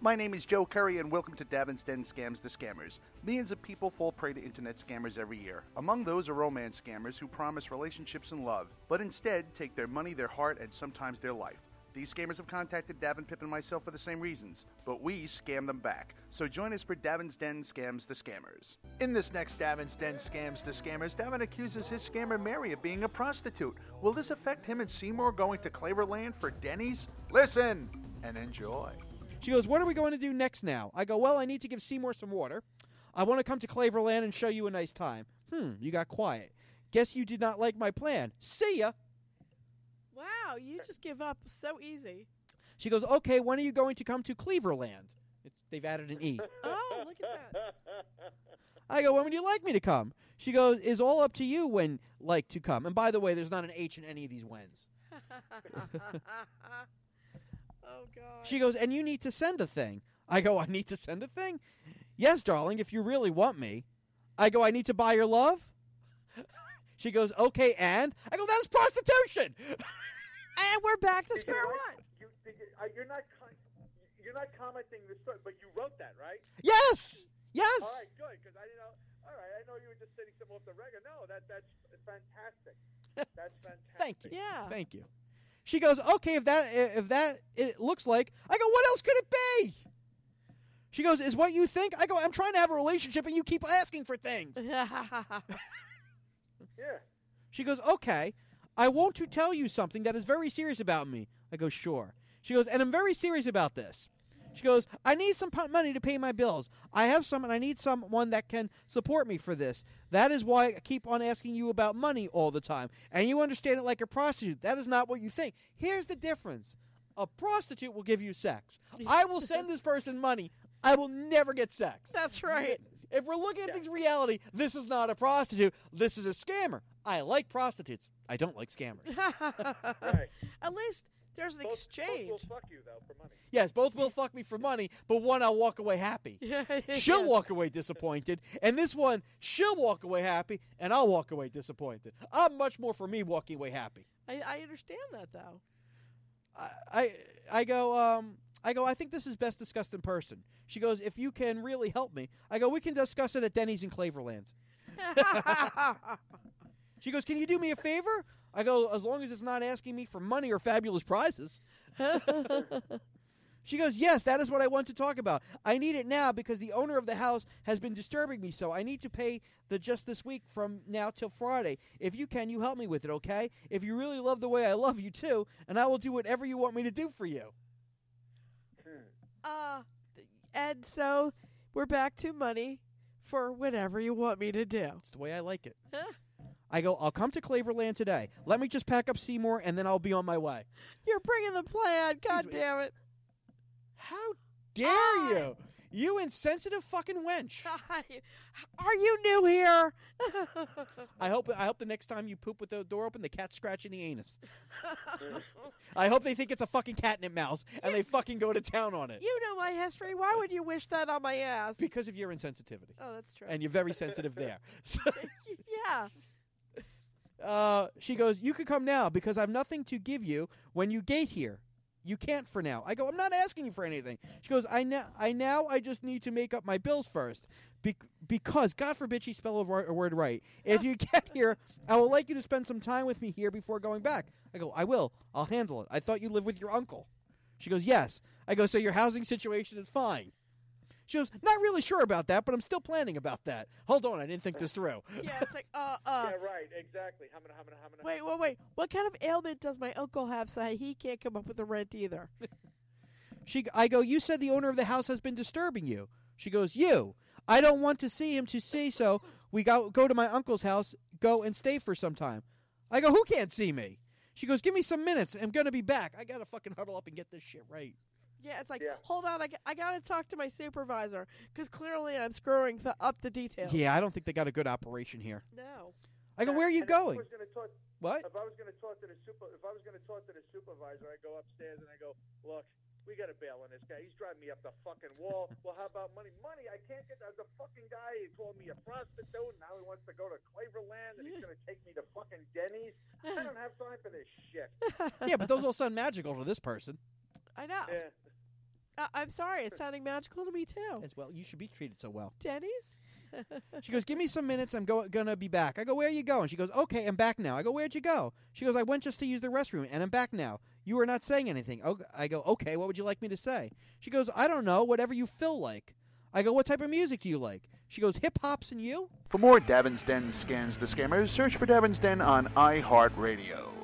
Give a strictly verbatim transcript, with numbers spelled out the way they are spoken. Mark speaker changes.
Speaker 1: My name is Joe Curry, and welcome to Davin's Den Scams the Scammers. Millions of people fall prey to internet scammers every year. Among those are romance scammers who promise relationships and love, but instead take their money, their heart, and sometimes their life. These scammers have contacted Davin, Pip, and myself for the same reasons, but we scam them back. So join us for Davin's Den Scams the Scammers.
Speaker 2: In this next Davin's Den Scams the Scammers, Davin accuses his scammer Mary of being a prostitute. Will this affect him and Seymour going to Claverland for Denny's? Listen and enjoy.
Speaker 3: She goes, what are we going to do next now? I go, well, I need to give Seymour some water. I want to come to Claverland and show you a nice time. Hmm, you got quiet. Guess you did not like my plan. See ya.
Speaker 4: Wow, you just give up so easy.
Speaker 3: She goes, okay, when are you going to come to Cleverland? It's, they've added an E.
Speaker 4: Oh, look at that.
Speaker 3: I go, when would you like me to come? She goes, it's all up to you when like to come. And by the way, there's not an H in any of these whens.
Speaker 4: Oh, God.
Speaker 3: She goes, and you need to send a thing. I go, I need to send a thing? Yes, darling, if you really want me. I go, I need to buy your love? She goes, okay, and? I go, that is prostitution!
Speaker 4: And we're back to square
Speaker 5: Right?
Speaker 4: one.
Speaker 5: You, did you, uh, you're not con- you're not commenting the story, but you wrote that, right?
Speaker 3: Yes! Yes!
Speaker 5: All right, good, because I didn't know. All right, I know you were just saying something off the record. No, that that's fantastic. That's fantastic.
Speaker 3: Thank you.
Speaker 4: Yeah.
Speaker 3: Thank you. She goes, okay, if that if that it looks like. I go, what else could it be? She goes, is what you think? I go, I'm trying to have a relationship and you keep asking for things.
Speaker 5: Yeah.
Speaker 3: She goes, okay, I want to tell you something that is very serious about me. I go, sure. She goes, and I'm very serious about this. She goes, I need some p- money to pay my bills. I have some, and I need someone that can support me for this. That is why I keep on asking you about money all the time. And you understand it like a prostitute. That is not what you think. Here's the difference. A prostitute will give you sex. I will send this person money. I will never get sex.
Speaker 4: That's right.
Speaker 3: If we're looking at things reality, this is not a prostitute. This is a scammer. I like prostitutes. I don't like scammers.
Speaker 5: Right.
Speaker 4: At least there's an
Speaker 5: Both,
Speaker 4: exchange.
Speaker 5: both will fuck you though for money.
Speaker 3: Yes, both will fuck me for money, but one I'll walk away happy. She'll
Speaker 4: Yes.
Speaker 3: walk away disappointed, and this one, she'll walk away happy, and I'll walk away disappointed. I'm much more for me walking away happy.
Speaker 4: I, I understand that, though.
Speaker 3: I, I, I go, um, I go, I think this is best discussed in person. She goes, if you can really help me. I go, we can discuss it at Denny's in Claverland. She goes, can you do me a favor? I go, as long as it's not asking me for money or fabulous prizes. She goes, yes, that is what I want to talk about. I need it now because the owner of the house has been disturbing me, so I need to pay the just this week from now till Friday. If you can, you help me with it, okay? If you really love the way I love you, too, and I will do whatever you want me to do for you.
Speaker 4: uh, and so we're back to money for whatever you want me to do.
Speaker 3: It's the way I like it. I go, I'll come to Claverland today. Let me just pack up Seymour, and then I'll be on my way.
Speaker 4: You're bringing the plan. God
Speaker 3: He's-
Speaker 4: damn it.
Speaker 3: How dare
Speaker 4: Ah!
Speaker 3: you? You insensitive fucking wench.
Speaker 4: Are you new here?
Speaker 3: I hope I hope the next time you poop with the door open, the cat's scratching the anus. I hope they think it's a fucking catnip mouse, and they fucking go to town on it.
Speaker 4: You know my history. Why would you wish that on my ass?
Speaker 3: Because of your insensitivity.
Speaker 4: Oh, that's true.
Speaker 3: And you're very sensitive there. So,
Speaker 4: Yeah.
Speaker 3: uh, she goes, you can come now because I've nothing to give you when you gate here. You can't for now. I go, I'm not asking you for anything. She goes, I now, I now, I just need to make up my bills first. Be- because, God forbid she spell a word, a word right. If you get here, I would like you to spend some time with me here before going back. I go, I will. I'll handle it. I thought you lived with your uncle. She goes, yes. I go, so your housing situation is fine. She goes, not really sure about that, but I'm still planning about that. Hold on, I didn't think this through.
Speaker 4: Yeah, it's like, uh, uh.
Speaker 5: Yeah, right. Exactly. How many? How many? How many?
Speaker 4: Wait, wait, wait. What kind of ailment does my uncle have so he can't come up with the rent either?
Speaker 3: She, I go, you said the owner of the house has been disturbing you. She goes, you. I don't want to see him to see, so we go, go to my uncle's house, go and stay for some time. I go, who can't see me? She goes, give me some minutes. I'm going to be back. I got to fucking huddle up and get this shit right.
Speaker 4: Yeah, it's like,
Speaker 5: Yeah.
Speaker 4: hold on, I, g- I got to talk to my supervisor because clearly I'm screwing th- up the details.
Speaker 3: Yeah, I don't think they got a good operation here.
Speaker 4: No.
Speaker 3: I go, where are you
Speaker 5: And if I
Speaker 3: going?
Speaker 5: was gonna talk,
Speaker 3: What?
Speaker 5: If I was going to talk to the super, if I was going to talk to the supervisor, I go upstairs and I go, look, we got to bail on this guy. He's driving me up the fucking wall. Well, how about money? Money, I can't get. The fucking guy, he told me a prostitute. Now he wants to go to Claverland and he's going to take me to fucking Denny's. I don't have time for this shit.
Speaker 3: Yeah, but those all sound magical to this person.
Speaker 4: I know.
Speaker 5: Yeah.
Speaker 4: I- I'm sorry. It's sounding magical to me too.
Speaker 3: As well, you should be treated so well.
Speaker 4: Denny's?
Speaker 3: She goes, give me some minutes. I'm go- gonna be back. I go, where are you going? She goes, okay, I'm back now. I go, where'd you go? She goes, I went just to use the restroom, and I'm back now. You are not saying anything. Oh, I go, okay, what would you like me to say? She goes, I don't know, whatever you feel like. I go, what type of music do you like? She goes, hip hops and you?
Speaker 2: For more Davin's Den Scams the Scammers, search for Davin's Den on iHeartRadio.